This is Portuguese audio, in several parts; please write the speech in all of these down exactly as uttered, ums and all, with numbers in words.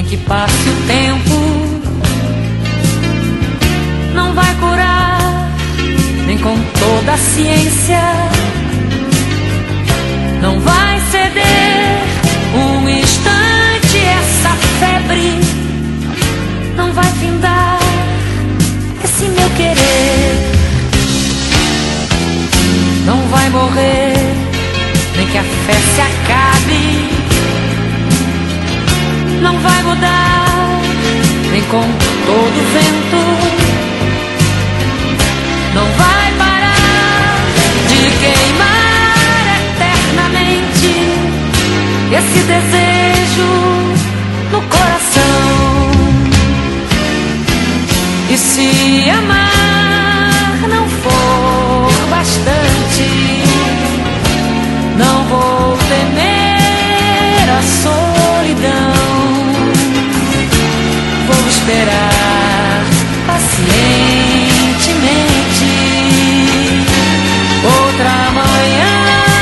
que passe o tempo não vai curar, nem com toda a ciência. Não vai ceder um instante essa febre, não vai findar esse meu querer. Não vai morrer, nem que a fé se acabe. Não vai mudar, nem com todo o vento. Não vai parar de queimar eternamente esse desejo no coração. E se amar não for bastante, não vou temer a solidão. Vou esperar pacientemente outra manhã,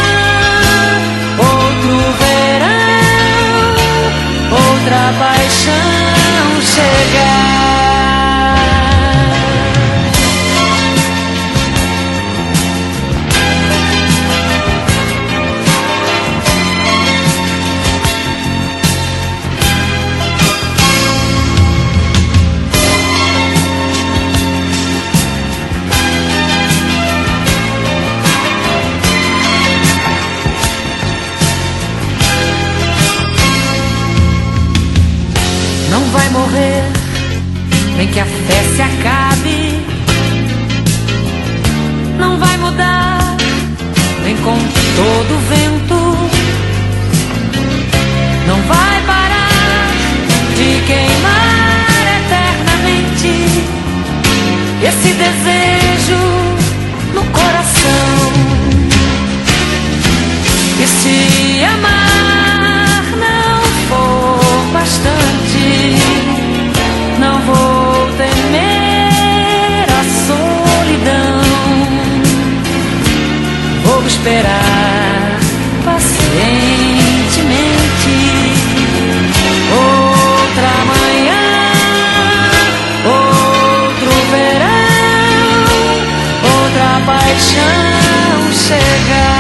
outro verão, outra paixão chegar. Não vai morrer, nem que a fé se acabe. Não vai mudar, nem com todo o vento. Não vai parar de queimar eternamente esse desejo no coração. E se amar não for bastante, não vou temer a solidão. Vou esperar pacientemente outra manhã, outro verão, outra paixão chegar.